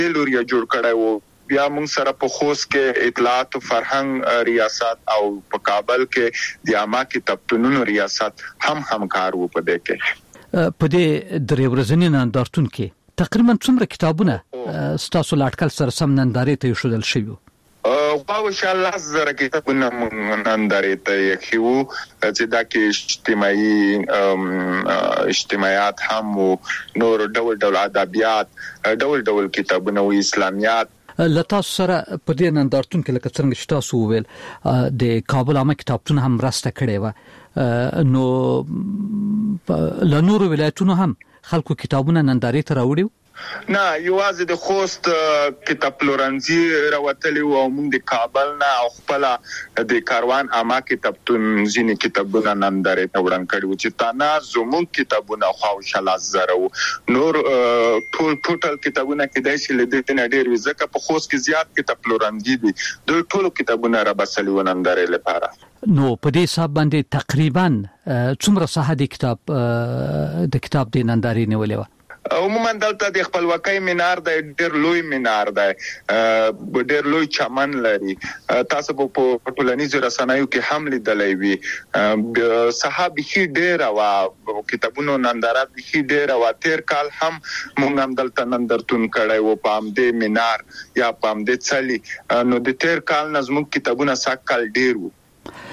لوري جوړ کړی وو. بیا موږ سره په خوست کې اطلاعات او فرهنګ ریاست او په کابل کې د عامه کتابتونونو ریاست هم همکار وو. په دې کې په دې درې ورځې نندارتون کې تقریبا څومره کتابونه ستاسو لاټکل سره سم نندارې ته ایښودل شوي؟ او ان شاء الله زره کتابونه نندارې ته یو چې دا کې اجتماعات هم نور ډول ادبیات ډول کتابونه او اسلامیات. لتاسو سره په دې نندارتون کې لکه څنګه چې تاسو وویل د کابل عامه کتابتون هم راسته کړی و، نو له نورو ولایتونو هم خلکو کتابونه نندارې ته راوړي؟ نه، یوازې د خوست کتاب پلورنځي راوتلی او موږ د کابل نه او خپل د کاروان عامه کتابتون ځینې کتابونه نندارې ته وړاندې کړي چې تانا زموږ کتابونه خواوشاله زره نور ټوټل کتابونه کې دای شي لیدل نه ډیر ځکه په خوست کې زیات کتاب پلورنځي دي، دوی ټول کتابونه را بسلي ونندارې لپاره. نو په دې حساب باندې تقریبا څومره ساحه د کتاب د نندارې نیولې و؟ عموما دلته د خپلواکۍ منار دی، ډېر لوی منار دی، ډېر لوی چمن لري. تاسو په ټولنیزو رسنیو کې هم لیدلای وي صحابي ډېر او کتابونو ننداره به ډېر او تیر کال هم موږ هم دلته نندارتون کړی و په امدې منار یا په امدې څلي. نو د تیر کال نظم کتابونه ساکل ډېر وو.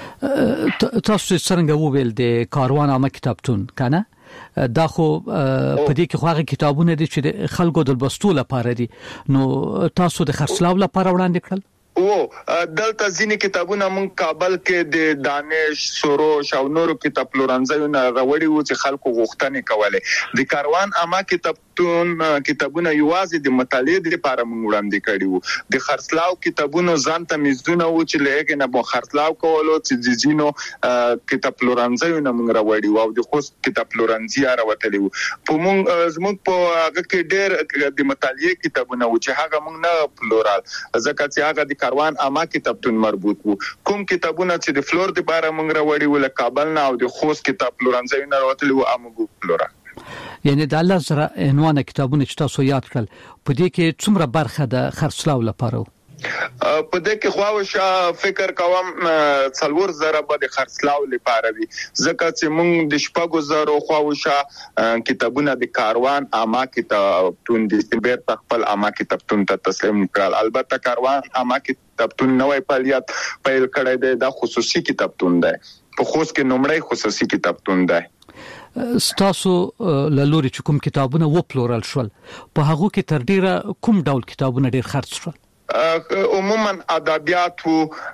تاسو څنګه وویل د کاروان عامه کتابتون کنه دا خو په دې کې خو هغه کتابونه دي چې د خلکو د لوستلو لپاره دي، نو تاسو د خرڅلاو لپاره وړاندې کړل؟ دلته ځینې کتابونه مونږ کابل کې د دانش، سروش او نورو کتاب پلورنځیونو راوړي وو چې خلکو غوښتنې کولې. د کاروان عامه کتابتون کتابونه یوازې د مطالعې لپاره مونږ وړاندې کړي وو. د خرڅلاو کتابونو ځان ته میزونه وو چې لږه نه مو خرڅلاو کولو چې ځینو کتاب پلورنځیونو مونږ راوړي وو او د خوست کتاب پلورنځي راوتلی وو. په زموږ په هغه کې ډېر د مطالعې کتابونه وو چې هغه مونږ نه پلورال ځکه چې هغه د کاروان عامه کتابتون مربوط وو. کوم کتابونه چې د فلور د باره مونږ راوړي ول کابل نه او د خوست کتاب پلورنځي نه راوتلی وو امغو فلورا. یعنی د الله سره عنوان کتابونه چې تاسو یاد کړل په دې کې څومره برخه د خرڅلاو لپاره؟ په دې کې خواوشه فکر کوم 4000 به د خرڅلاو لپاره وي ځکه چې موږ د شپږو زرو خواوشه کتابونه د کاروان عامه کتابتون د سیبر خپل عامه کتابتون ته تسلیم کړل. البته کاروان عامه کتابتون نوې فعالیت پیل کړی دی، دا خصوصي کتابتون دی، په خوست کې نومړی خصوصي کتابتون دی. ستاسو لوري چې کوم کتابونه و پلورل شول په هغه کې تر ډیره کوم ډول کتابونه ډیر خرڅ شول؟ عموما ادبیاتو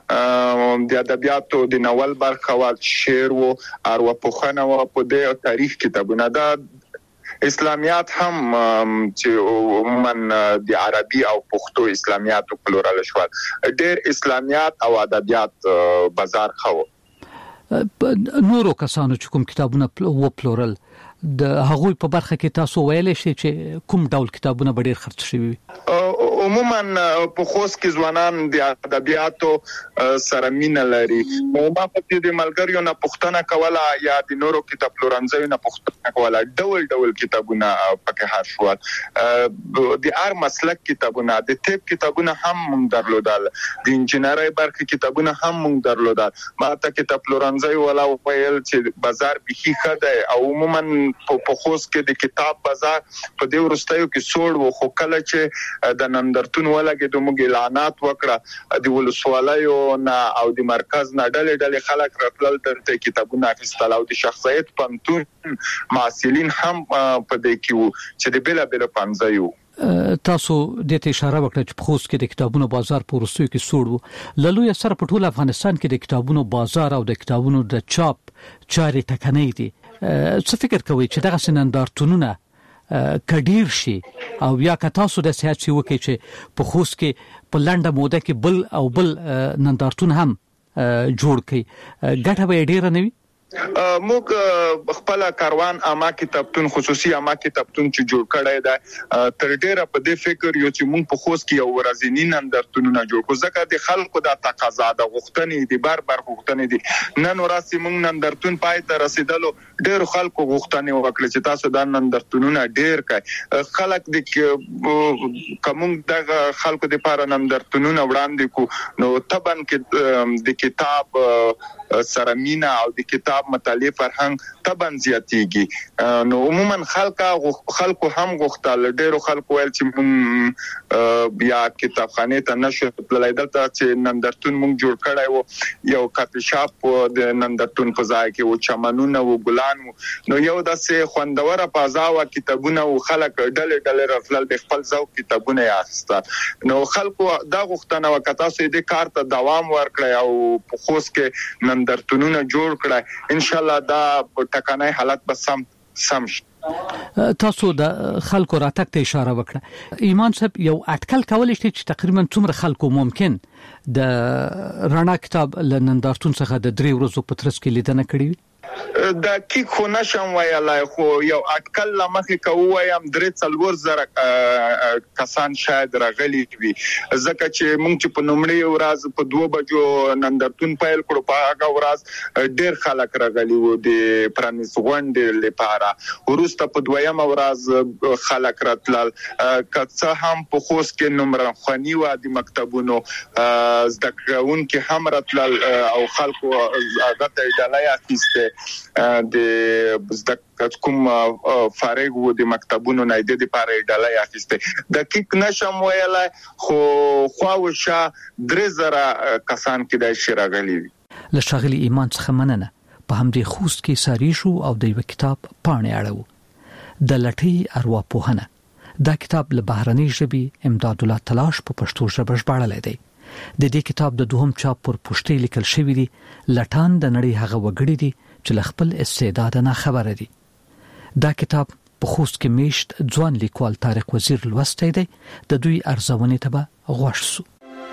د ادبیاتو د ناول برخه او شعر او ارواپوښتنه او په دې تاریخ کتابونه دا اسلامیات هم چې عموما د عربي او پښتو اسلامیات پلورل شول. ډېر اسلامیات او ادبیات بازار خو نورو کسانو چې کوم کتابونه و پلورل د هغوی په برخه کې تاسو ویلې شئ چې کوم ډول کتابونه ډېر خرڅ شوي؟ عموما په خوست کې ځوانان د ادبیاتو سره مینه لري. ما په دې د ملګریو نه پوښتنه کوله یا د نورو کتاب پلورنځیو نه پوښتنه کوله ډول کتابونه پکې هر شو. د هر مسلک کتابونه، د طب کتابونه هم موږ درلودل، د انجینرۍ برخه کتابونه هم موږ درلودل. ما ته کتاب پلورنځي ولا ویل چې بازار به ښه دی او عموما په خوست کې د کتاب بازار په دې ورستیو کې سوړ و، خو کله چې د نندارتون ولګي د موږ اعلانات وکړه د ولسوالیو نه او د مرکز نه ډلې خلک راتلل ته کتابونه اخیستل او د شخصیت پمتون معاصلین هم په دې کې وو چې د بلا پنځایو. تاسو د ته اشاره وکړه چې په خوست کې د کتابونو بازار په ورستیو کې سوړ و. لوی سره په ټول افغانستان کې د کتابونو بازار او د کتابونو د چاپ چارې ټکنۍ دي. څه فکر کوئ چې دغه نندارتونونه کډیر شي او یا که تاسو د سیاسي وکړي چې په خوست کې په لنډه موده کې بل نندارتون هم جوړ کړي، ګټه به ډیره نه وي؟ موږ خپل کاروان عامه کتابتون خصوصي عامه کتابتون چې جوړ کړی دی تر ډیره په دې فکر یو چې موږ په خوست کې یو ورځنی نندارتونونه جوړ کړو ځکه د خلکو د تقاضا د غوښتنې د بار غوښتنې دي. نن ورځ موږ نندارتون پای ته رسیدلو ډېر خلکو غوښتنې وکړي چې تاسو دا نندرتونونه ډېر کړئ. خلک د کوم دغه خلکو د لپاره نندرتونونه وړاندې کو نو طبعا کې د کتاب سره مینا او د کتاب مطالعه فرهنګ طبعا زیاتېږي. نو عموما خلکو هم غوښتل ډېر خلکو ول چې بیا کتابخانه ته نشو تللی دلته چې نندرتون مونږ جوړ کړای وو یو کافي شاپ د نندرتون په ځای کې و چمنونه و ګلان نو یو داسې خوندوره فضا او کتابونه او خلک ډلې راتلل د خپل ذوق کتابونه یاست نو خلکو دا غوښتنه وکړه چې د کار ته دوام ورکړي او په خوست کې نندرتونونه جوړ کړي ان شاء الله دا ټکنای حالت به سم شي. تاسو د خلکو راتګ ته اشاره وکړه. ایمان صاحب یو اټکل کولای شي چې تقریبا څومره خلکو ممکن د رڼا کتاب لنندرتون څخه د 3 ورځې په ترڅ کې لیدنه کړې وي؟ دا کی خو نشم ویلای خو یو اټکل لمخې کووایم 3-4 زره کسان شاید راغلي وي ځکه چې مونږ چې په نومړی ورځ په 2 بجو نندرتون پیل کړو په هغه ورځ ډېر خلک راغلي وو د پرانیس غونډې لپاره ورسته په 2یم ورځ خلک راتلل که هم په خوست کې نمبر خواني و د مکتبونو زده کوونکي هم راتلل او خلکو هغه ته ډالۍ اخیسته د زده کوم فارغ وو د مکتبونو نه د لپاره ډالۍ اخیسته دقیق نشم ویلای خو خواوشه 3000 کسان کې د شراغلي لشغلي ایمان څخه مننه په همدې خوست کې ساری شو او د یو کتاب پاڼې اړو د لټي ارواپوهنه دا کتاب له بهرنۍ ژبې امداد الله تلاش په پښتو ژبه ژباړل دی. د دې کتاب د دوهم چاپ پر پښتۍ لیکل شوی دی لټان د نړۍ هغه وګړي دي چې له خپل استعداد نه خبره دي. دا کتاب په خوست کې میشت ځوان لیکوال طارق وزیر لوستی دی د دوی ارزونې ته به غوښ سو.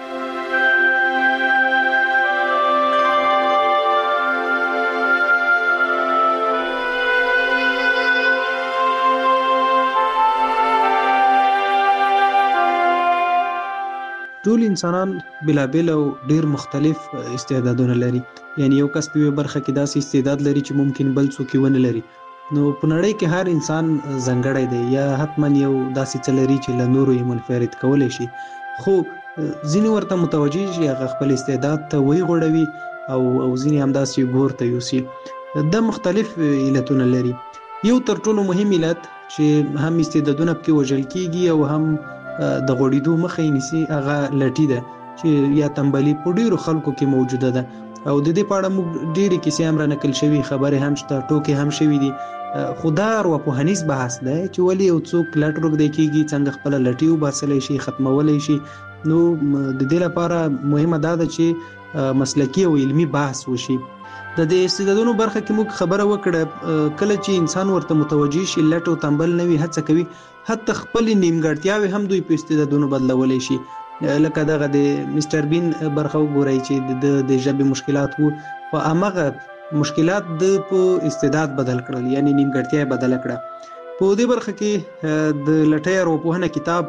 ټول انسانان بلابل او ډیر مختلف استعدادونه لري یعنی یو کس په برخه کې داسې استعداد لري چې ممکن بل څوک ونه لري نو په نړۍ کې هر انسان ځانګړی دی یا حتما یو داسې څه لري چې له نورو یې منفرد کولی شي خو ځینې ورته متوجه شي هغه خپل استعداد ته ویغوړوي او ځینې همداسې ګور ته یوسي د مختلف علتونه لري. یو تر ټولو مهم علت چې هم استعدادونه پکې وژل کیږي او هم د غوړېدو مخه یې نیسي هغه لټي ده چې یا تنبلي په ډېرو خلکو کې موجوده ده او د دې په اړه موږ ډېرې کیسې هم رانقل شوي خبرې هم شته ټوکې هم شوي دي خو دا ارواپوهنیز بحث دی چې ولې یو څوک لټ روږدی کېږي څنګه خپله لټي وباسلی شي ختمولی شي نو د دې لپاره مهمه دا ده چې مسلکي او علمي بحث وشي. د دې استعدادونو برخه کې موږ خبره وکړه کله چې انسان ورته متوجه شي لټ او تنبل نه وي هڅه کوي حتی خپل نیمګړتیاوې هم دوی په استعدادونو بدلولی شي لکه دغه د مستر بین برخه وګورئ چې د ژبې مشکلات وو خو همغه مشکلات د په استعداد بدل کړل یعنی نیمګړتیا بدل کړه. په دې برخه کې د لټۍ ارواپوهنه کتاب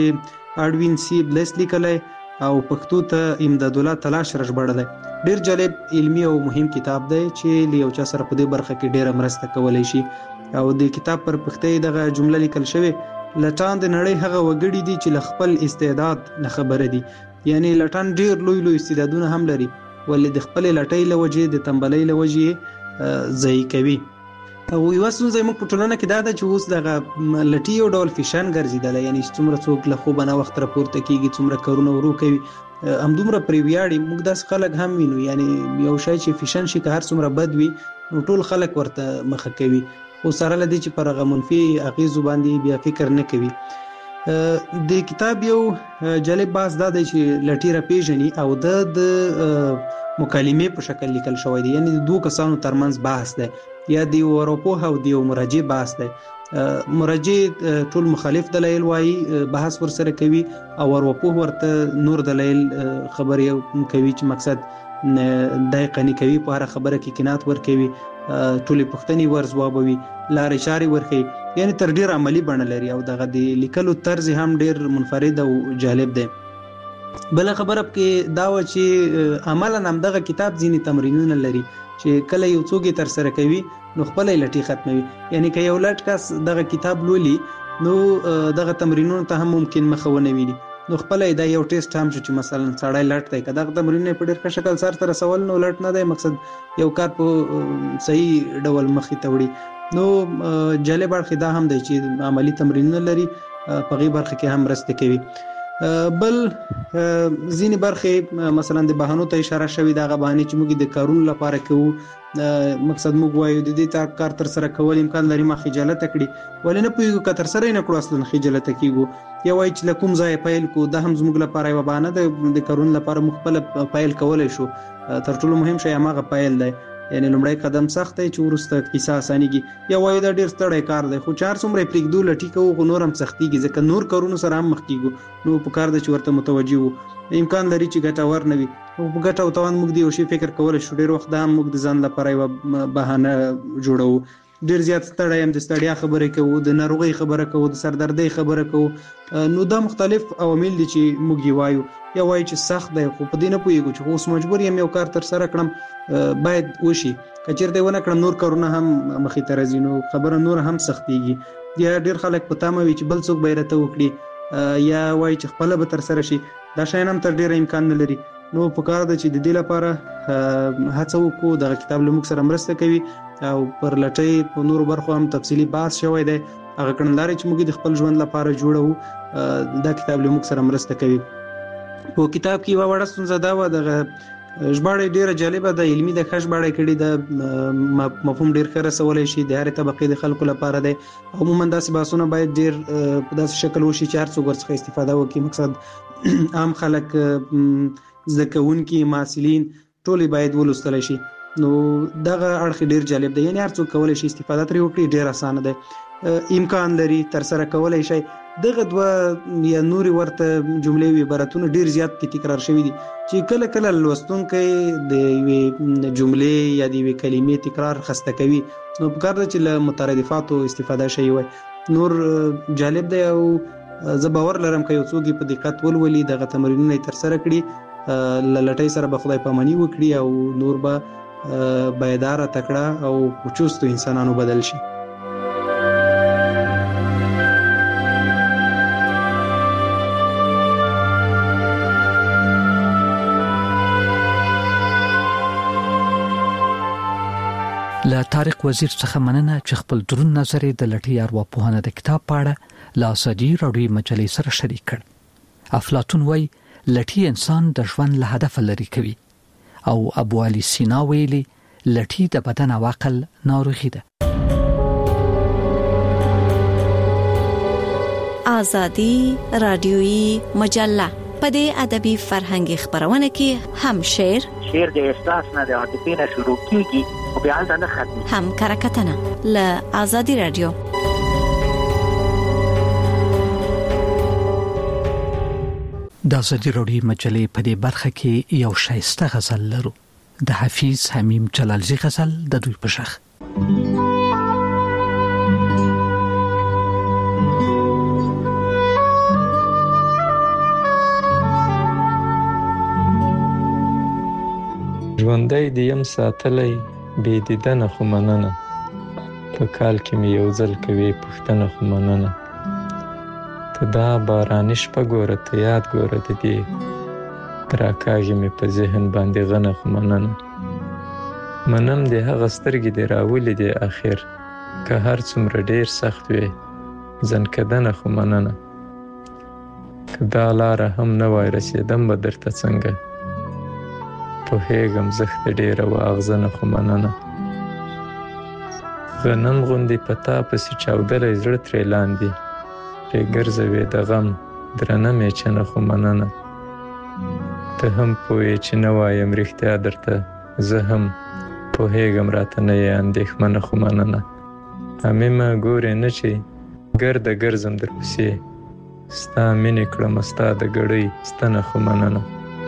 چې اډوین سی بلیس لیکلی او پښتو ته امداد الله تلاش ژباړلی ډیر جالب علمی او مهم کتاب دی چې له یو چا سره په دې برخه کې ډیره مرسته کولی شي او د کتاب پر پښتۍ دغه جمله لیکل شوی لټان د نړۍ هغه وګړي دي چې له خپل استعداد نه خبره دي یعنی لټان ډیر لوی استعدادونه هم لري ولې د خپل لټۍ له وجې د تنبلۍ له وجې ضایع کوي او یو څه موږ په ټولنه کې دا ده چې اوس دغه لټي یو ډول فیشن ګرځیدلی یعنی څومره څوک له خوبه نه وخت راپورته کېږي څومره کارونه ورو کوي همدومره پرې ویاړي موږ داسې خلک هم وینو یعنی یو شی چې فیشن شي که هر څومره بد وي نو ټول خلک ورته مخه کوي خو سره له دې چې پر هغه منفي اغېزو باندې بیا فکر نه کوي. د کتاب یو جالب بحث دا دی چې لټي راپېژني او د مکالمې په شکل لیکل شوی دی یعنی د دوه کسانو ترمنځ بحث دی یا د یو ارواپوه او د یو مراجع بحث دی. مراجع ټول مخالف دلایل وایي بحث ورسره کوي او ارواپوه ورته نور دلایل خبرې کوي چې مقصد دای قنی کوي په هر خبره کې قناعت ورکوي ټولې پوښتنې ورځوابوي لارې چارې ورښيي یعنی تر ډیر عملی بڼه لري او دغه د لیکلو طرز هم ډیر منفرد او جالب دی. بل خبره کې دا و چې عملاً هم دغه کتاب ځینې تمرینونه لري چې کله یو څوک تر سره کوي نو خپل لټي ختموي. یعنی که یو لټ کس دغه کتاب لولي نو دغه تمرینونو ته هم ممکن مخونه ویني. نو خپل دا یو ټیسټ هم چې مثلا سړی لټ دی کدا تمرین په ډېر ښه شکل سره رسول نو لټ نه دی، مقصد یو کار په صحیح ډول مخې ته وړي. نو جالب اړخ دا هم دی چې عملی تمرینونه لري، په غي برخه کې هم مرسته کوي. بل ځینې برخې مثلا د بهانو ته اشاره شوی دا غبانی چې موږ د کارونو لپاره کوو، مقصد موږ وایو د دې کار تر سره کول امکان لري ما خجالت کړي ولې نه پوهیږو که تر سره نه کړو اصلا خجالت کیږو. یا وایي چې لکوم ځای پیل کو دا هم زموږ لپاره یو بهانه ده، د کارونو لپاره مخبل پیل کولای شو. تر ټولو مهم شی هغه پیل دی، یعنی لومړی قدم سخت دی چې ورسته کیسه اسانيږي. یا وایي دا ډیر ستړی کار دی خو چار څومره پریږدو لټي کوو خو نور هم سختيږي ځکه نور کارونو سره هم مخ کیږو. نو په کار د چې ورته متوجي وو امکان لري چې ګټور نه وي او په ګټه او توان موږ دی یو شی فکر کولای شو. ډیر وخت دا هم موږ د ځان لپاره یو بهانه جوړو. ډیر زیات ستړی هم د ستړیا خبره کوو، د ناروغي خبره کوو، د سردردۍ خبره کوو. نو دا مختلف عوامل دي چې موږ وایو. یا وایي چې سخت دی خو په دې نه پوهیږو چې اوس مجبور یم یو کار تر سره کړم باید وشي، کچېرته ونه کړم نور کارونه هم مخې ته راځي نو خبره نور هم سختيږي. یا ډیر خلک په تمه وي چې بل څوک به راته وکړي، یا وایي چې خپل به تر سره شي. دا شاین هم تر ډیر امکان نه لري. نو په کار ده چې د دې لپاره هڅه وکړو. دغه کتاب له موږ سره مرسته کوي او پر لټۍ په نورو برخو هم تفصیلی بحث شوی دی. هغه کړنلارې چې موږ د خپل ژوند لپاره جوړو دا کتاب له موږ سره مرسته کوي. په کتاب کې یو وړه ستونزه دا و دغه ژباړه ډیره جالبه ده، علمي د ژباړه کړي د مفهوم ډیر ښه رسولای شي د هر طبقه د خلکو لپاره دی. عموما داسې بحثونه باید ډیر په داسې شکل وشي چې هر څوک ورڅخه استفاده وکړي. مقصد عام خلک زده کوونکي محصلین ټول باید ولوستل شي. نو دغه اړخ ډیر جالب دی، یعنی هر څوک کولای شي استفاده ترې وکړي، ډیر اسانه دی، امکان لري تر سره کولای شي. دغه دوه یا نوري ورته جملې وی عبارتونه ډیر زیات کې تکرار شوی دي چې کله کله لوستونکي د یوې جملې یا د یوې کلمې تکرار خسته کوي. نو په کار ده چې له مترادفاتو استفاده شي. وي نور جالب دی او زه باور لرم که یو څوک په دقت ولولي دغه تمرینونه تر سره کړي لټۍ سره به خدای پاماني وکړي او نور به بیداره تکړه او چوستو انسانانو بدل شي. له طارق وزیر څخه مننه چې خپل درون نظر د لټي ارواپوهنه د کتاب په اړه له ازادي راډیو مجلې سره شریک کړ. افلاطون وایي لټي انسان د ژوند له هدف لري کوي او ابو علي سینا ویلي لټي د بدن او عقل ناروغي ده. ازادي راډیوي مجله په دې ادبي فرهنګي خبرونه کې هم شعر د احساس نه د عاطفې نه شروع کیږي او بیا ځنه ختمي، هم کرکټنه له ازادي راډیو. د ازادي راډیو مجلې په دې برخه کې یو شایسته غزل لرو، د حفیظ حمیم جلالزی غزل د دوی په شخ. ژوندی دی یم ساتلی بې دیدنه خو مننه، په کال کې مې یو ځل کوي پوښتنه خو مننه. ته دا باراني شپه ګوره ته یاد ګوره د دې راکاږي مې په ذهن باندې غنه خو مننه. منم د هغه سترګې دې راولې دې اخر که هر څومره ډېر سخت وي ځنکدنه خو مننه. که دا لاره هم نه وای رسېدم به درته څنګه پوهېږم زښت ډېره وه اغزنه خو مننه. غنم غوندې په تا پسې چاودلی زړه ترې لاندې پرې ګرځوې د غم درنه میچنه خو مننه. ته هم پوهې چې نه وایم رښتیا درته، زه هم پوهېږم راته نه یې اندېښمنه خو مننه. حمیمه ګورې نه چې ګرده ګرځم در پسې ستا مینې کړمه ستا د ګړۍ ستنه خو مننه.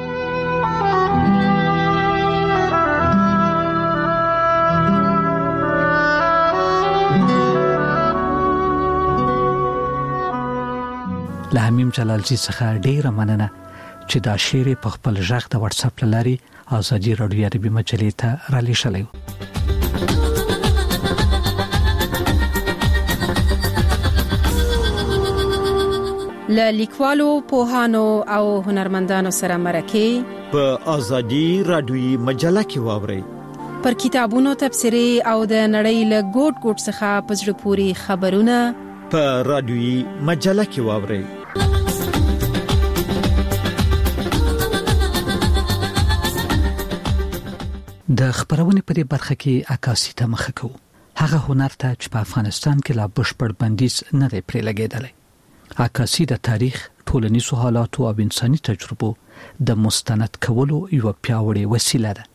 له حمیم جلالزی څخه ډیره مننه چې دا شعر په خپل ژغ د واتس اپ لاري ازادي راډیو عربي مجلې ته را لېږلی. له لیکوالو پوهانو او هنرمندانو سره مرکه په ازادي رادیوي مجله کې واوري پر کتابونو تبصري او د نړۍ له ګوټ ګوټ څخه پزړه پوری خبرونه په رادیوي مجله کې واوري. د خبرونه په دې برخه کې عکاسي ته مخه کوو. هغه هنر ته چې په افغانستان کې لا بشپړ بندیز نه دی پرې لګیدلی. عکاسي د تاریخ، ټولنیزو حالاتو او انساني تجربو د مستند کولو یو پیاوړی وسیله ده.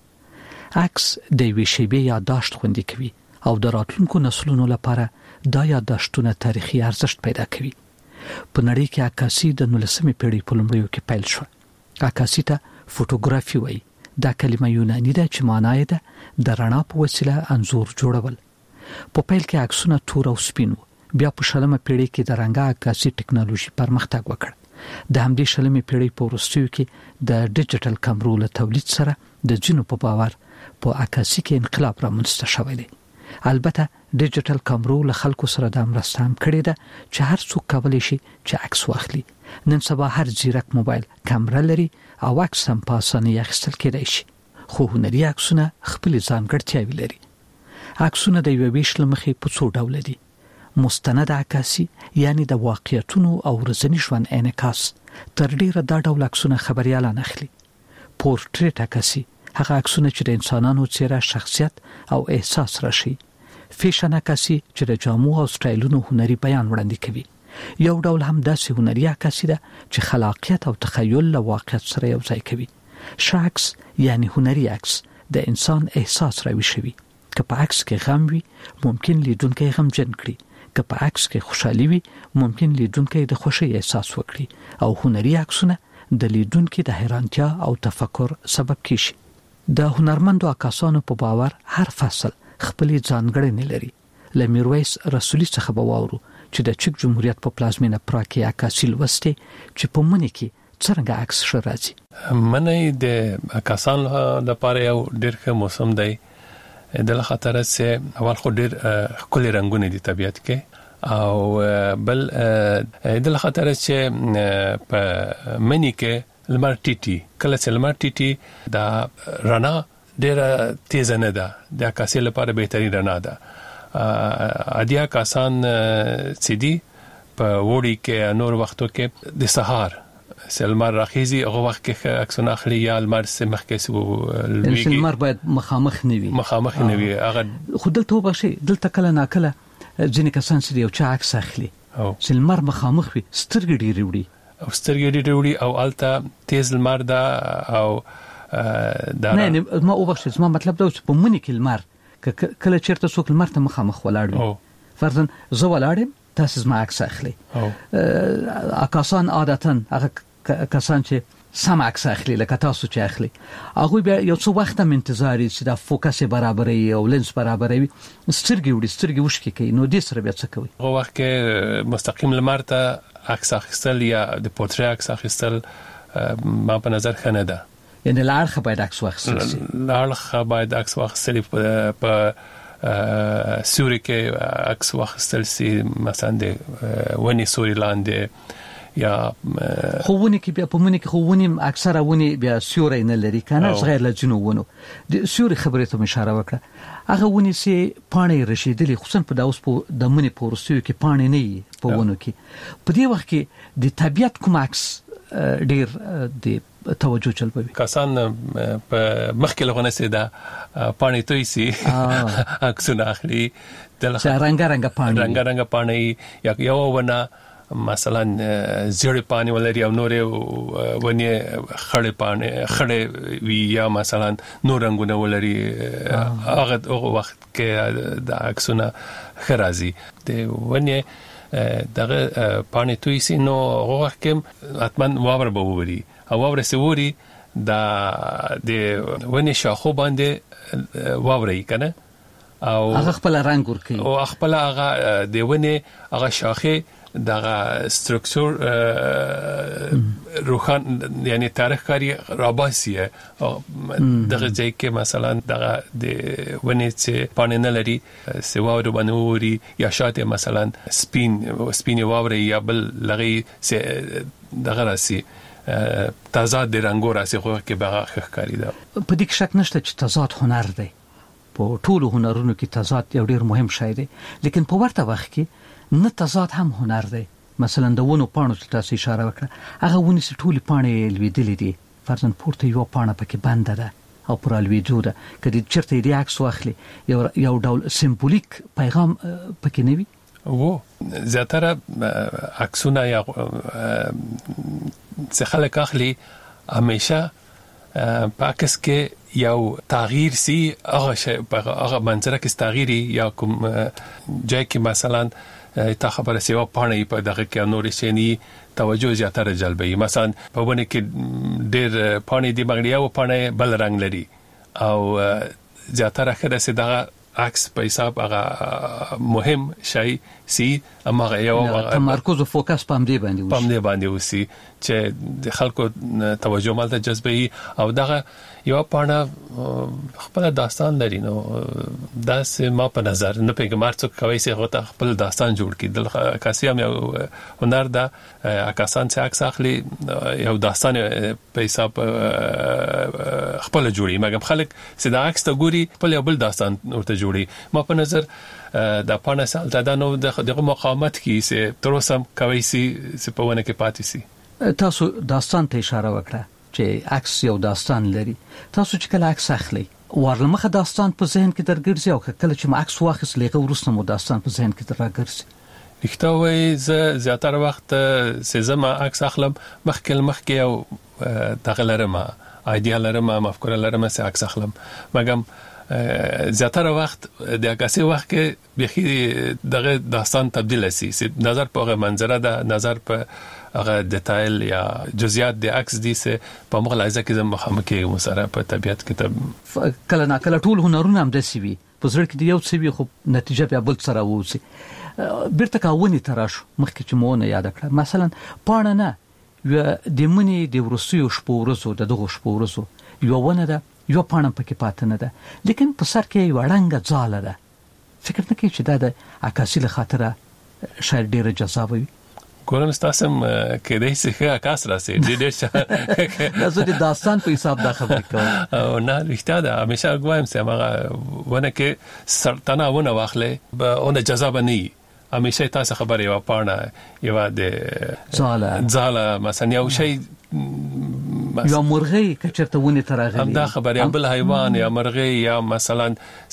عکس د یوې شیبې یادداشت خوندي کوي او د راتلونکو نسلونو لپاره دا یادداشتونه تاریخي ارزښت پیدا کوي. په نړۍ کې عکاسي د 19مې پیړۍ په لومړیو کې پیل شو. عکاسي ته فوټوګرافي وایي. دا کلمه یوناني ده چې معنی یې ده د رڼا په وسیله انځور جوړول. په پیل کې عکسونه تور او سپین وو. بیا په 20مه پیړۍ کې د رنګه عکاسي ټکنالوژي پرمختګ وکړ. د همدې 20مې پیړۍ په وروستیو کې د ډیجیټل کیمرو له تولید سره د ځینو په باور په عکاسي کې انقلاب رامنځته شوی دی. البته ډیجیټل کیمرو له خلکو سره د مرسته هم کړې ده چې هر څوک کولی شي چې عکس واخلي. نن سبا هر ځیرک موبایل کیمرا لري او عکس هم په اسانۍ اخیستل کېدای شي. خو هنري عکسونه خپل ځانګړتیاوې لري. عکسونه د یو ویش لمخې په څو ډول دي. مستند عکاسي یعنی د واقعیتونو او ورځني ژوند انعکاس. تر ډیره دا ډول عکسونه خبريالان اخلي. پورټریټ عکاسي هغه عکسونه چې د انسانانو څیره، شخصیت او احساس راشي. فیشن عکاسي چې د جامو او سټایلونو هنري بیان وړاندې کوي. یو ډول هم داسې هنري عکاسي ده چې خلاقیت او تخیل له واقعیت سره یو ځای کوي. شاکس یعنی هنري عکس د انسان احساس راويشوي. که په عکس کې غم وي ممکن لیدونکي غمجن کړي. که په عکس کې خوشحالي وي ممکن لیدونکي د خوشي احساس وکړي. او هنري عکسونه د لیدونکي د حیرانتیا او تفکر سبب کیږي. د هنرمندو عکاسانو په باور هر فصل خپل ځانګړنې لري. لمیرویس رسولي څخه باورو چې د چک جمهوریت په پلازمینه پراګ کې عکاسي لوسته چې په منی کې څنګه عکس شرازي. منی د عکاسان لپاره یو ډېر ښه موسم دی. د خاطر چې اول خو ډېر کلی رنگونه دي طبيعت کې او بل د خاطر چې په منی کې لمر ټیټي کله چې لمر ټیټي دا رڼا ډېر تیز نه ده. د عکاسي لپاره بهتري رڼا ده. عادي عکاسان چې دي په وړي کې نور وختو کې د سهار سلمر راخیزي هغه وخت کې عکسونه اخلي یا لمر سمخ کې سو سلمر باید مخامخ نوي هغه خو دلته وبشي دلته کله ناکله ځینې کسان چې یو چا عکس اخلي سلمر مخامخ وي سترګې ډېرې وړي او الته تیز لمر ده او دا نه ما وبخښه ما مطلب دا چې په منی کې لمر کله چیرته څوک لمر ته مخامخ ولاړ وي فرضاً زه ولاړم تاسو زما عکس اخلي عکاسان عادتاً هغه کسان چې سم عکس اخلي لکه تاسو چې اخلي هغه بیا یو څو وخت هم انتظار چې دا فوکس برابرې او لینز برابرې سترګې وشکي کوي. نو دې سره بیا څه کوي؟ هغه وخت کې مستقیم لمر ته عکس اخیستل یا د پورتری عکس اخیستل ما په نظر خنه ده. یعنی لاړخه باید عکس واخیستل شي. لاړخه باید عکس واخیستل په سوري کې عکس واخیستل شي مثلا د ونی سوري لاندې یا خوونه کې بیا په مونږ کې خوونه اکثره ونی بیا سوري نه لري کنه غیر له جنونو د سوري خبرې ته اشاره وکړه. هغه ونی سي پانی رشیدلی خصوصا په داوس په د منی پورستیو کې پانی نه په ونو کې په دې وخت کې د طبيعت کوم عکس ډیر د توجه چلبوي. کسان په مخکې لغونه سي دا پانی توي سي عکسونه اخلي د رنگ پانی یا یو ونه مثلا زیړ پانی ولري او نور ونی خړې وی یا مثلا نور رنگونه ولري هغه وخت کې د عکسونه خرازي د ونی دغه پانی توي سي نو هغه وخت کې اتمن واور به ووري او واور سوري دا د ونی شاخو باندې واوري کنه او هغه خپل رنگ ورکي او خپل هغه د ونی هغه شاخه دغه سترکچر روخان یعنی تاریخ کاری راباسیه دغه ځای کې مثلا دغه د ونې چې پانه نه لري سواورو بنوري یا شاته مثلا سپین واوري یا بل لغي دغه راسي تضاد د رنگو راسي خو کې بغه ښکاری ده. په دې کې شک نشته چې تضاد هنر دی. په ټولو هنرونو کې تضاد یو ډیر مهم شی دی، لیکن په ورته وخت کې نه تضاد هم هنر دی. مثلا د ونو پاڼو ته تاسو اشاره وکړه، هغه ونې چې ټولې پاڼې لویدلې دي، فرضاً پورته یو پاڼه پکې بنده ده او پر لویدو ده، کله چرته دې عکس واخلي یو ډول سمبولیک پیغام پکې نه وي. وو زیاتره عکسونه یا څه خلک اخلي همیشه پاکس کې یو تغییر سی هغه منظره کې تغییری یا کوم ځای کې مثلا تا خبره سیوا پانه په دغه کې نور شي توجه زیاتره جلبوي. مثلا په ونه کې ډېر پانه دی مګر یو پانه بل رنگ لري او زیاتره خدای سي دغه عکس په حساب هغه مهم شي سي اما یو تمرکز او فوکس پام دی باندې وسی چې د خلکو توجه مالته جذبي او دغه یو پاڼه خپل داستان لري. نو دا سه ما په نظر نه پیغمبر څوک کوي چې هغه خپل داستان جوړ کړي. د کاسيام یو هنر دا اکاسان چې عکس اخلي یو داستان په حساب خپل جوړي، مګر خلک چې دا عکس ته ګوري خپل یو بل داستان ورته جوړي. ما په نظر دا پاڼه سالته دا نو دغه مقاومت کی چې تر اوسه کوي چې په ونه کې پاتې سي. تاسو داستان ته اشاره وکړه چې عکس یو داستان لري. تاسو چې کله عکس اخلي ورلمخه داستان په ذهن کې درګرځي او کله چې ما عکس واخیس لغه ورسره مو داستان په ذهن کې درګرځي. رښتیا وایي زه زیاتره وخت سزما عکس اخلم مخکې یو دغه لرم ایډیا لرم مفکوره لرم چې عکس اخلم، مګم زیاتره وخت د عکاسي وخت کې بخي دغه داستان تبدیل شي. نظر په منظره ده، نظر په هغه ډیټایل یا جزئیات د عکس دي چې په مغلایزه کې زم مخامخي مسره په طبيعت کې کله نه کله ټول هنرونه هم داسي وي په زړه کې یو څه وي خو نتیجه بیا بل سره ووسی. بیرته کاونی تراشو مخکې چې مونږ یاد کړه مثلا پاڼه نه د منی د ورسیو شپورزو دغه شپورزو یو ونه ده یو پاڼه پکې پاتې نه ده، لیکن په سر کې یو رنګ ځاله ده. فکر نه کوي چې دا د عکاسي له خاطره شاید ډیره جذاب وي. ګورم تاسو کې دې څه عکاس راسي ډېر څه زه د داستان په حساب دا خبرې کوم او نه رښتیا ده. همیشه غوایم چې هغه ونه کې سرطانه ونه واخلې به اون جذاب نه همیشه تاسو خبرې یو پاڼه یو د ځاله مثلا یو شی یا مرغی که چرته ونه ترغلی هم دا خبر یا بل حیوان یا مرغی یا مثلا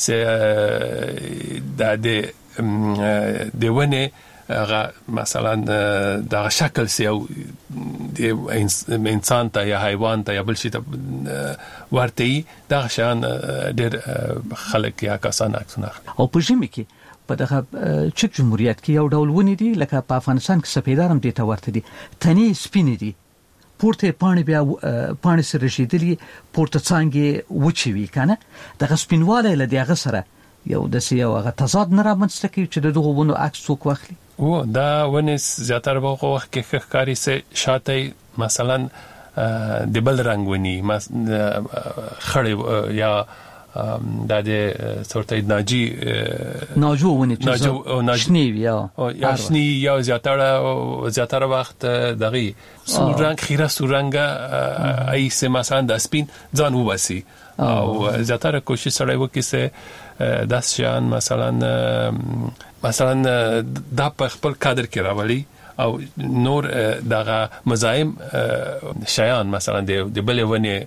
د ونه مثلا دا شکل سیو د انسان ته یا حیوان ته یا بل شي ته ورته دا شان ډېر خلک یا کسان عکسونه او په ژمي کې په دغه چک جمهوریت کې یو ډول ونی دي لکه په افغانستان کې سپیدارم دي ته ورته دي تنې سپینې دي پورته پانی بیا پانی سره شیدلی پورته څنګه وچوي کنه دغه سپینواله له دغه سره یو د سیو هغه تضاد نه رامنځته کوي چې دغه ونو عکس څوک واخلي. و دا ونه زیاتره په وخت کې ښکاری سه شاته مثلا د بل رنگ ونی خړې یا د صورت ناجو ونی چې شنی یا شنی یا زیاتره وخت دغه سور رنگ خیره سور رنگ ای سه مثلا د سپین ځان وباسي او زیاتره کوشش سره وکړي چې داس شان مثلا دا په خپل کادر کې راولي او نور دغه مزاحم شیان مثلا د بلې ونی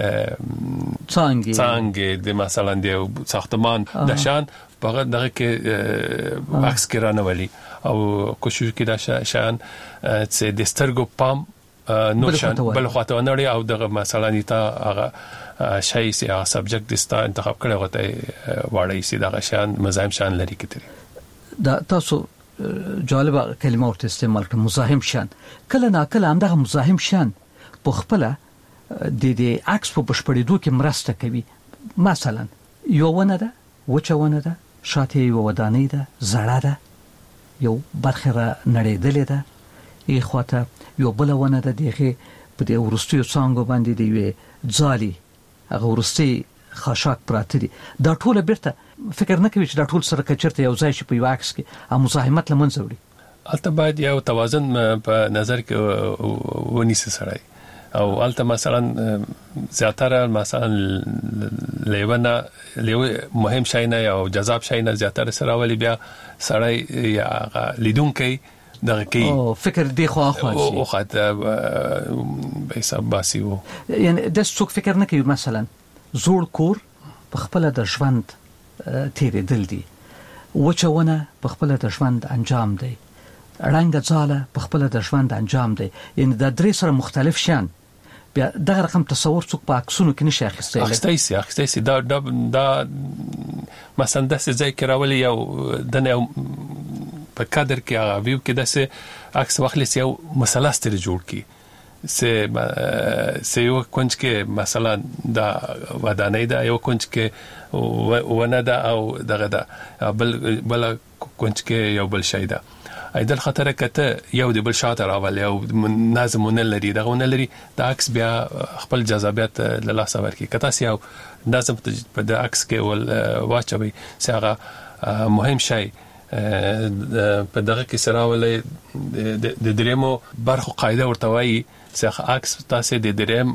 څنګه د مثلا د ساختمان د شان په دغه کې عکس کې رانولي او کوشش کې دا شان چې د سترګو پام نور شان بل خاطر نه او دغه مثلا نیتا هغه شای سي هغه سبجیکټ دستا انتخاب کړي غوته واړی سي دغه شان مزاحم شان لري کتري. دا تاسو جالبه کلمه ورته استعمال کړه مزاحم شان. کله نا کله هم دغه مزاحم شان په خپل د عکس په بشپړېدو کې مرسته کوي. مثلا یو ونه ده وچه ونه ده شاته یو ودانۍ ده زړه ده یو برخه را نړیدلې ده ای خواته یو بل ونه ده دغه په دې ورستیو څنګه باندې دی ځالي هغه ورستي خاشاک پراته دي دا ټول بیرته فکر نه کوي چې دا ټول سره کچرته یو ځای شي په یو عکس کې مزاحمت لمنځه وړي البته باید یو توازن په نظر کې ونیسي سړی او البته مثلا زیاتره مثلا لیونه مهم شي نه او جذاب شي نه زیاتره سره ولې بیا سړی یا لیدونکي دغه کې او فکر دی خو او خاطر به حساب باسي وو یعنی د څوک فکر نه کوي مثلا زوړ کور په خپل د ژوند تیرې دل دي وچونه په خپل د ژوند انجام دی رنګ ځاله په خپل د ژوند انجام دی یعنی د درې سره مختلف شان بیا دغه رقم تصور څوک په عکسونو کې نشي اخیستای دا مثلا د ځای کې راولي یو د په کادر کې هغه ویو کې داسې عکس واخلې یو مثلث تر جوړ کی سه یو کونج کې مثلا دا ودانې دا یو کونج کې ونه دا او دغه دا بل کونج کې یو بل شی دا ایدل خطر کته یو دی بل شاته راولي او نظمونه لري دغه ونه لري د عکس بیا خپل جذابیت له لاسه ورکی کته سیاو نظم په د عکس کې ول واچوي سره مهم شی په دغه کې سره ولې د دریمو برخو قاعده ورته وایي چې عکس تاسو د دریم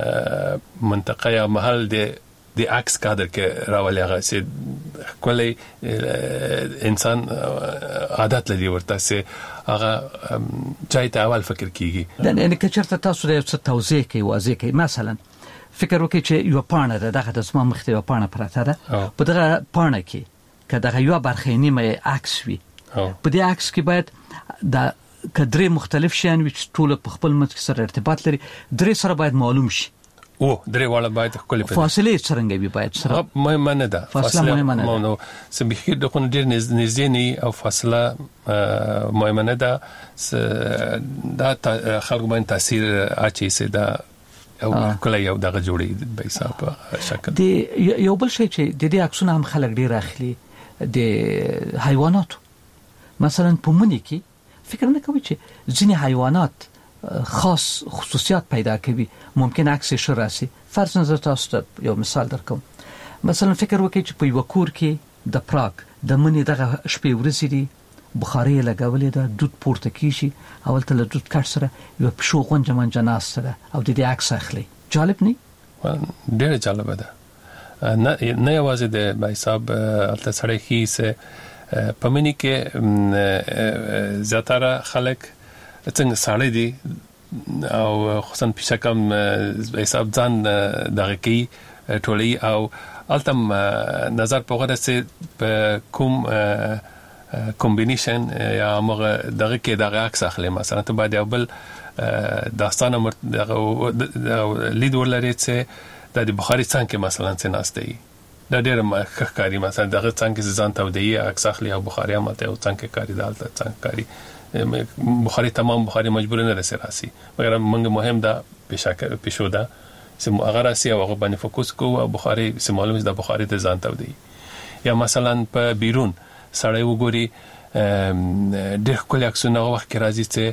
منطقه یا محل د عکس کادر کې راولي هغه چې کله انسان عادت لري ورته چې هغه ځای ته اول فکر کیږي یعنی که چېرته تاسو د څه توضیح کوي واضح کوي مثلا فکر وکړئ چې یو پاڼه ده دغه د اسمان مخ ته یو پاڼه پراته ده په دغه پاڼه کې کله یو برخه نیمه عکس وي په دې عکس کې باید د کدرې مختلف شیان وي چې ټول په خپل منځ کې سره ارتباط لري درې سره باید معلوم شي او درې واړه باید خپل فاصله څنګه وي باید سره مهمه نه ده فاصله مهمه نه سمبخیر د خون ډیر نږدې نه او فاصله مهمه نه ده دا خلک باندې تاثیر اچي سي دا او کله یو دغه جوړي به حساب شکل دی یو بل شی چې د دې عکسونه هم خلک ډیر اخلي د حیوانات مثلا په منی کې فکر نه کوي چې ځینې حیوانات خاص خصوصیات پیدا کوي ممکن عکس شراسي فرض نظر تاسو ته یو مثال درکوم مثلا فکر وکړئ چې په یو کور کې د پراګ د منی دغه شپې ورځې دي بخاري لګولې ده دود پورته کیږي اول ته له دود کټ سره یو پښو غونجه منځ ناس سره او د دې عکس اخلي جالب نه ډېر جالب ده نه یوازې د حساب البته سره هیڅ پمنی کې زیاتره خلک څنګه ساړی دي او خصوصا په کم حساب ځان دغه کی ټولي او التم نظر په غوړه سي په کوم کمبینیشن یا موږ دغه کې دغه عکس اخلي مثلا ته باید بل داستانه لید ولري چې د بخاري څنګه مثلا څنګه دا ډېر مخکاري مثلا دغه څنګه ځان ته ودی عکس اخلي او بخاري ماته او څنګه کاری دالته څنګه کاری بخاري تمام بخاري مجبور نه رسي مګر موږ مهم ده پښو ده سم اگر اسی او باندې فوکس کو او بخاري سم معلومه ده بخاري ته ځان ته ودی یا مثلا په بیرون سړی وګوري ډېر کله عکسونه وخت کې راځي چې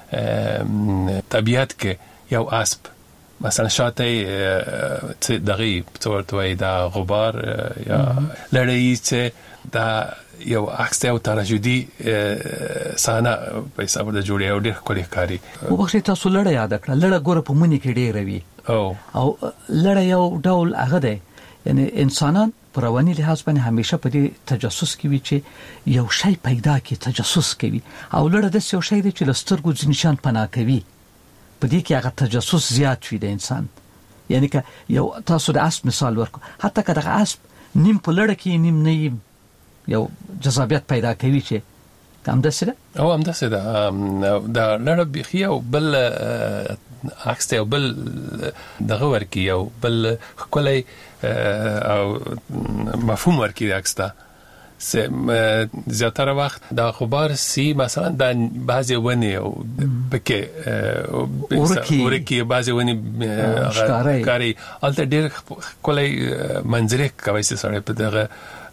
طبيعت کې یو اسب مثلا شاته دغه څورتوي دا غبار یا لړۍ چې دا یو عکس او تراژیدي سانه په حساب د جوړي او ډېر کلی کاری او بخښه تاسو لړۍ یاد کړه لړۍ ګوره په منی کې ډېر وي او لړۍ یو ډول هغه دی یعنی انسانان پروانی لحاظ باندې همیشه په دې تجسس کې وي چې یو شی پیدا کی تجسس کوي او لړۍ د یو شی دی چې لسترګو ځنشان پناه کوي په دې کې هغه تجسس زیات وي د انسان یعنی که یو تاسو د اسب مثال ورکو حتی که د اسب نیم په لړۍ کې نیم نه یو جذابیت پیدا کوي چې هم دسه او هم دسه دا لړۍ بخي او بل عکس ته بل دغه ورکی یو بل کلی او مفهوم ورکی عکس ته زیاتره وخت دا غبار سی مثلا د بعضی ونی او بکه ورکی بعضی ونی کاری الته ډیر کلی منظره کوي سره په دغه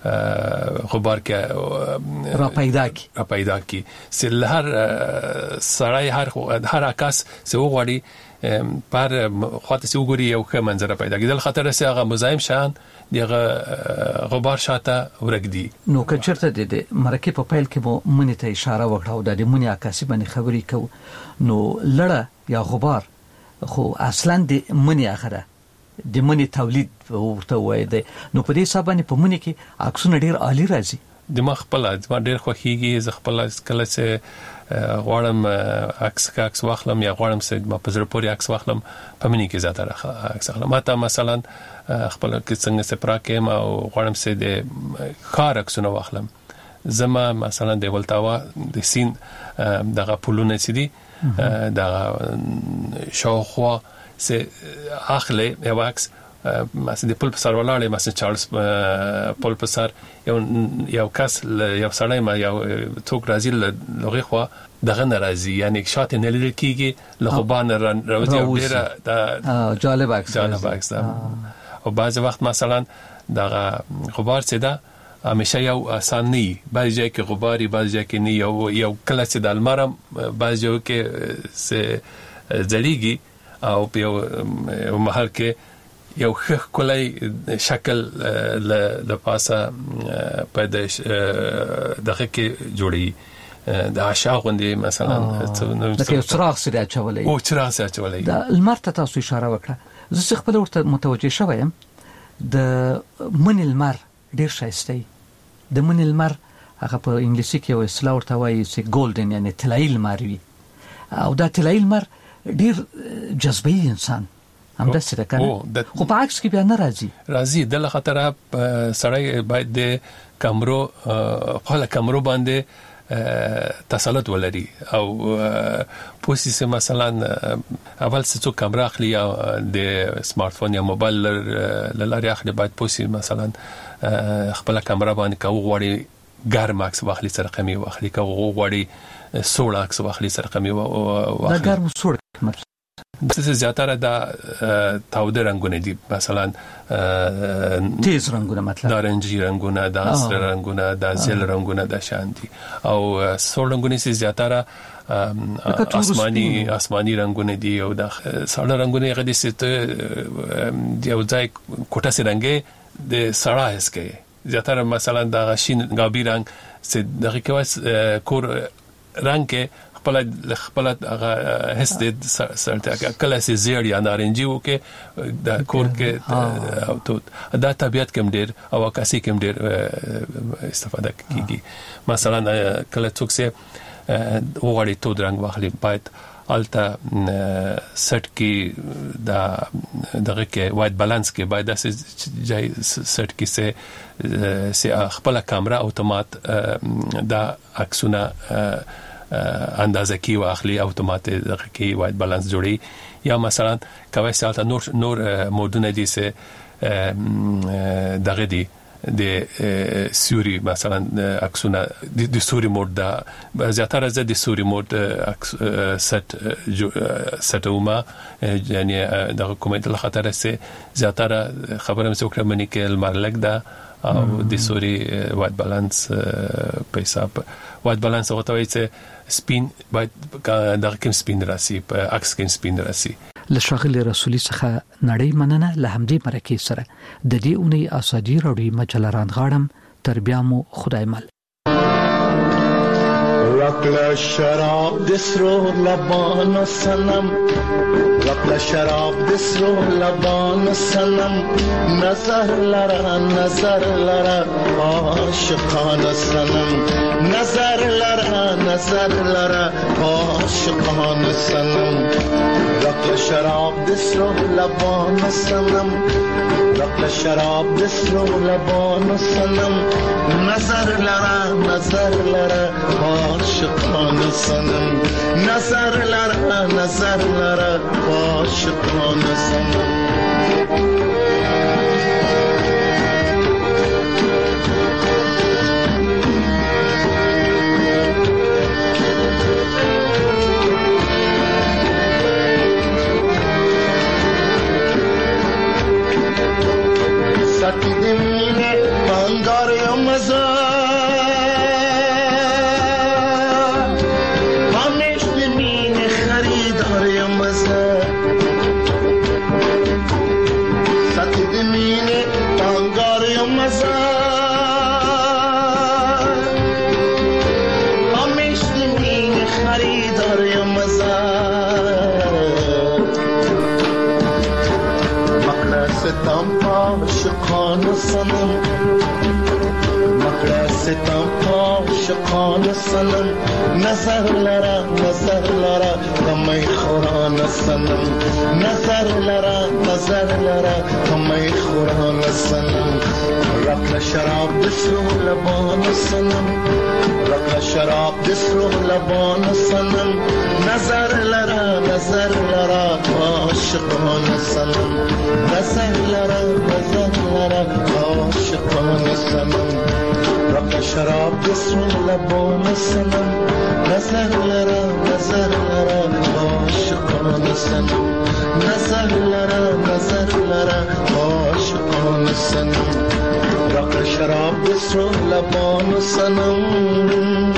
غبار کې را پیدا کی سل هر سړی هر عکاس سو غوړي پر خاطر سو ګوري یو ښه منظره پیدا کیدل خاطر سه هغه مزاحم شان دغه غبار شاته ورګدي. نو کچرته د مرکه په پیل کې مو منی ته اشاره وکړه او د منی عکاسي باندې خبرې کو نو لړه یا غبار خو اصلا د منی اخره د منی تولید ورته وای دی نو په دې حساب باندې په منی کې عکسونه ډیر عالی راځي. د مخ په لاس ما ډیر خوخیږي ز خپل کله چې غواړم عکس واخلم یا غواړم چې ما په زړه پورې عکس واخلم په منی کې زیاتره عکس واخلم. ماته مثلا خپل کې څنګه سپرا کې ما غواړم چې د کار عکسونه واخلم زما مثلا د ولتاوا د سین دغه پولونه چې دي دغه شاوخوا سه اخله یو عکس مثلا د پل په سر ولاړې مثلا چارلز پل په سر یو کس یو سړی ما یو څوک راځي لغه خو دغه ناراضي یعنی شات نه لیدل کیږي لغبان راوځي او ډیره جالب عکس او بعض وخت مثلا دغه غبار څه ده همیشه یو آسان نه بعضی ځای کې غباري بعضی ځای کې نه یو کله چې د المارم بعضی ځای کې څه ځړیږي او په یو محل کې یو خخ کولای شکل د پاسه په دغه کې جوړي د عشاغوندې مثلا د چراغ سره چولې او چراغ سره چولې د المار ته تاسو اشاره وکړه زه خپل ورته متوجه شوم د من المر ډیر شایسته د من المر هغه په انګلیسي کې یو اصطلاح ورته وایي چې ګولډن یعنی طلایي المر وي او دا طلایي المر ډیر جذبي انسان هم د سره کنه خو په عکس کې بیا نه راځي د خطر سړی باید د کیمرو خپل کیمرو باندې تسلط ولري او پوسیسه مثلا اول څه کیمرا اخلي او د سمارټ فون یا موبایل لاري اخلي باید پوسی مثلا خپل کیمرا باندې کوو غوړي ګرم عکس واخلي سره قمي واخلي کوو غوړي سوړ عکس واخلي سره قمي واخلي دا ګرم سوړ د څه زیاتره د تاوده رنگونه دي مثلا تیز رنگونه مطلب نارنجي رنگونه د اسره رنگونه د زیل رنگونه د شانتي او سوړ رنگونه سي زیاتره آسماني رنگونه دي او د سړه رنگونه غدي ست یو ځای کوټه سي رنگه د سړا هسکه زیاتره مثلا د شین غابي رنگ چې دغه کوي کور رنگ کې خپل هغه هست د سرته کله سي زیړ یا نارنجي وکي د کور کې او ته د طبيعت کې ډېر او عکاسي کې ډېر استفاده کیږي مثلا کله څوک سي وغړي تو درنګ واخلي باید الته سټ کې دغه کې وایټ بالانس کې باید د ځای سټ کې سي خپل کیمرا اتومات د عکسونه اندازه کی واخلي اتومات دغه کی وایټ بالانس جوړي یا مثلا کوي سالته نور مودونه دي سه دغه دي د سوري مثلا عکسونه د سوري مود د زیاتره د سوري مود ست وما یعنی دغه کومه د خطر سه زیاتره خبره مې وکړه منی کې المرلک ده او د سوري وایټ بالانس په حساب وایټ بالانس او ته وایي سپین باید دغه کوم سپین راسي په عکس کې سپین راسي. لشغل رسولي څخه نړۍ مننه له همدې مرکه سره د دې اونۍ اساجي راوړي مجلران غاړم تر بیا مو خدای مل. رقل شراب دسرو لبان سنم رقل شراب دسرو لبان سنم نظر لرا عاشقان سنم نظر لرا عاشقان سنم رقل شراب دسرو لبان سنم رقل شراب دسرو لبان سنم نظر لرا عاشقان سنم نظر لرا عاشقان سنم ساقی دمینه انگار مزه همیشه مین خریدار مزه ستید مین انگار مزه همیشه مین خریدار مزه ستم عاشقان سنم مکړه ستم عاشقان سنم نظر لرا کمی خوران سنم نظر لرا کمی خوران سنم رکل شراب دسرو لبان سنم رکل شراب دسرو لبان سنم نظر لرا عاشقان سنم نظر لرا عاشقان سنم رکل شراب دسرو لبان سنم نظر لرا عاشقان سنم نظر لرا عاشقان سنم رکل شراب دسرو لبان سنم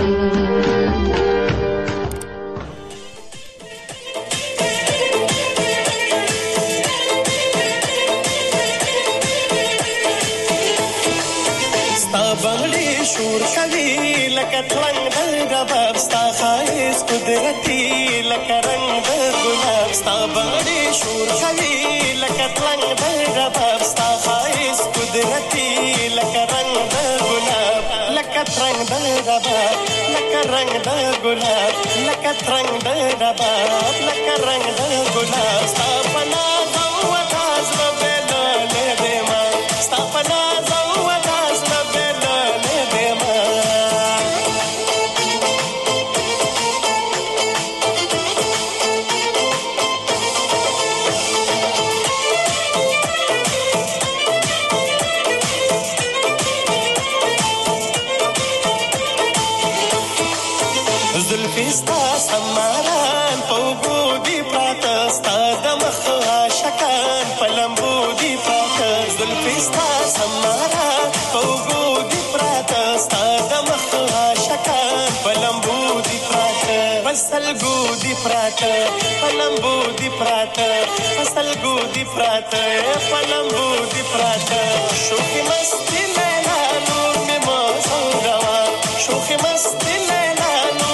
شور کوي لکه ترنګ د رباب ستا خایس قدرتي لکه رنگ د ګلاب ستا باندې شور کوي لکه ترنګ د رباب ستا خایس قدرتي لکه رنگ د ګلاب لکه ترنګ د رباب لکه رنگ د ګلاب لکه ترنګ د رباب لکه رنگ د ګلاب ستا پنا غو تاز وبل له ما ستا پنا زلفستا سماران پوغو دی پراته ستا د مخ عاشقان پلمبو دی پراته زلفستا سماران پوغو دی پراته ستا د مخ عاشقان پلمبو دی پراته پسلګو دی پراته پلمبو دی پراته پسلګو دی پراته پلمبو دی پراته شوخي مستی لیلا نور می موسو روا شوخي مستی لیلا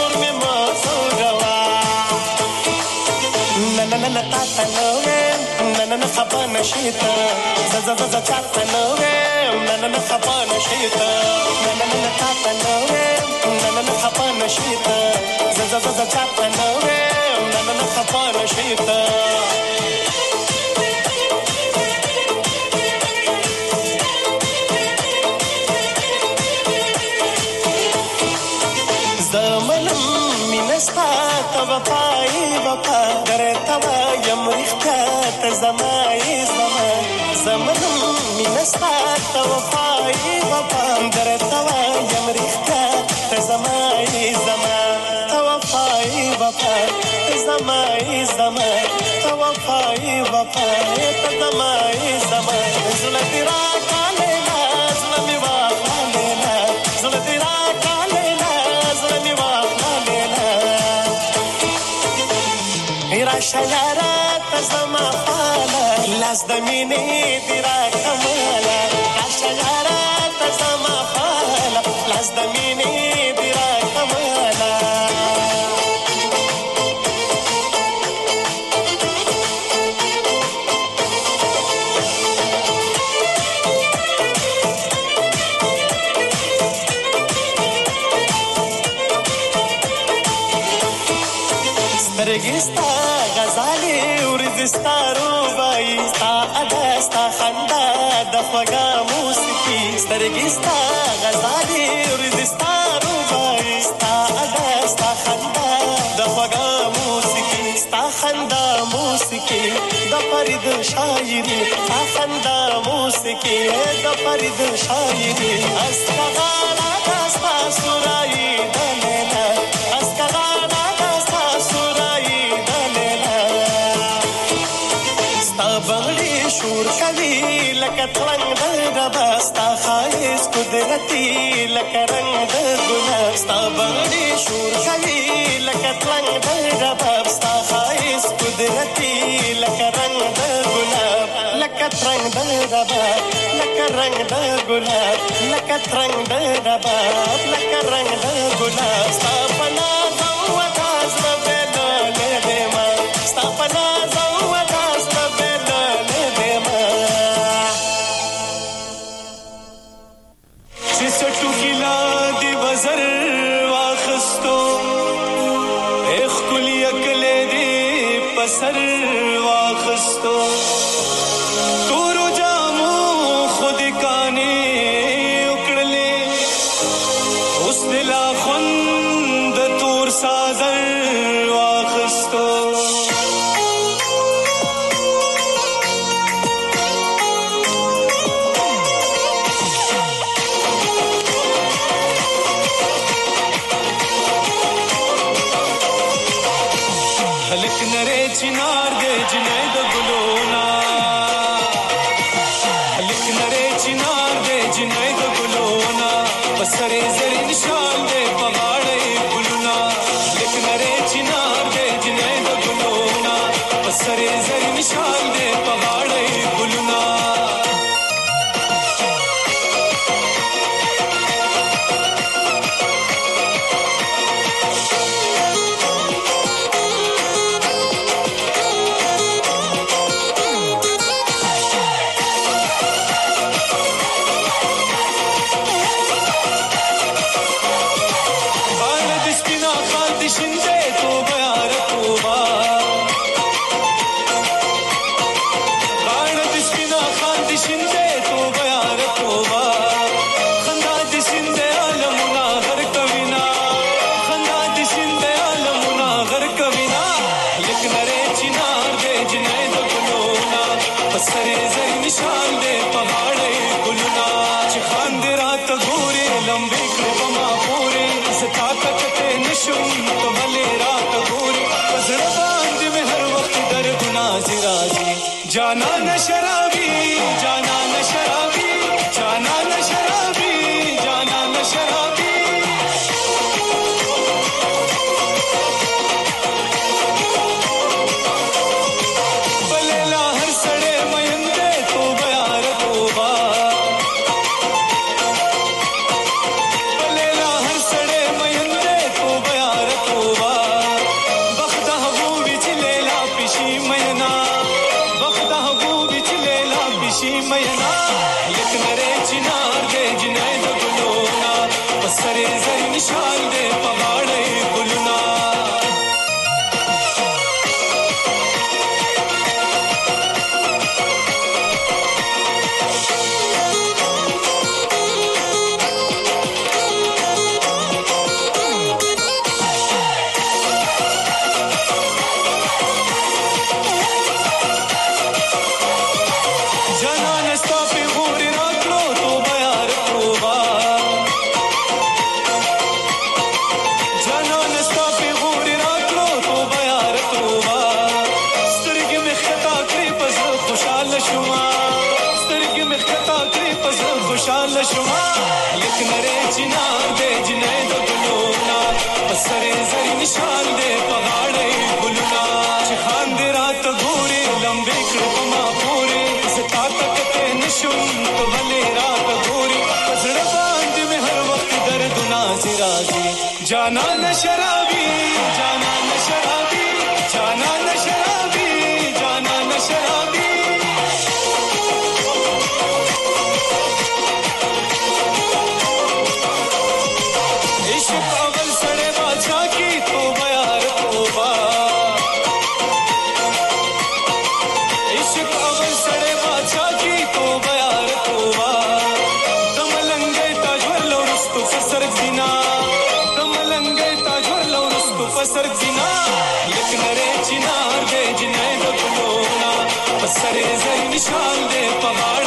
na ta ta no na khapa nashita za cha ta no na khapa nashita na ta ta no na khapa nashita za cha ta no na khapa nashita zamanam minasta tawafai wafa gartawa yamrikhta tazamai zamanam minasta tawafai wafa gartawa yamrikhta tazamai tawafai wafa tazamai tawafai wafa tazamai zulatira kalela zulami wa kalela zulatira شلارا تزما پالا لاس د مینې دیرا کمالا شلارا تزما پالا لاس د مینې دیرا کمالا سترګستا غزالي ورزستا روبای ستا ادستا خندا د خوږه موسیقي سترګستا غزالي ورزستا روبای ستا ادستا خندا د خوږه موسیقي ستا خندا موسیقي د فرید شاعري ستا خندا موسیقي د فرید شاعري اسکغالا دستا سورای دلیلا اسکغالا دستا سورای دلیلا ستا بغړي شور کوي لکه ترنګ د رباب ستا خالص قدرتي لکه رنگ د ګلاب ستا بغړي شور کوي لکه ترنګ د رباب ستا خالص قدرتي لکه رنگ د ګلاب لکه ترنګ د رباب لکه رنگ د ګلاب لکه ترنګ د رباب لکه رنگ د ګلاب ستا پنا زو وتاز بلل دما ستا پنا زو وتاز بلل دما چې سټو کلا دی وزر واخستو اخ کلی اکل دی پسر واخستو تورو جامو خود کانی اکڑلے اس دلا خوند تور سازر واخستو हलक नरे चिनार दे जिने द गुलोना हलक नरे चिनार दे जिने द गुलोना बसरे जरी निशान दे पहाड़े गुलना हलक नरे चिनार दे जिने द गुलोना बसरे जरी निशान दे पहाड़े गुलना शिंदे तो बयार तोबा गाड़ दिसना खान शिंदे तो बयार तोबा खंदा दिसंदे आलमुना हर कविना खंदा दिसंदे आलमुना हर कविना लिख नरे चिनार दे जिने द गुलोना बसरे जरी निशान दे पहाड़े गुलना खान दे रात गोरे लंबे कृपमा पूरे सता तकते नशुम जाना न शराबी जाना न शराबी जाना न शराबी जाना न शराबी बलेला हर सड़े मयंदे तो बयार तोबा बलेला हर सड़े मयंदे तो बयार तोबा बखदा वो बिच लेला पिशी मयना मयना लिख नरे चिनार दे जिने द गुलोना बसरे जरी निशान दे पहाड़े गुलना شما लिख नरे चिनार दे जिने द गुलोना बसरे जरी निशान दे पहाड़े गुलना खान दे रात गोरे लंबे कृपमा पूरे सता तकते नशुम तो भले रात गोरी पजड़ बांध में हर वक्त दर्द नाज़िराजी जाना न शराबी जाना न शराबी जाना न शराबी जाना न शराबी अवल सड़े बादशाह की तो बयार तोबा इश्क अवल सड़े बादशाह की तो बयार तोबा दमलंगे ताजवर लो रुस्तु फसर जिना दमलंगे ताजवर लो रुस्तु फसर जिना लिख नरे चिनार दे जिने द गुलोना बसरे जरी निशान दे पहाड़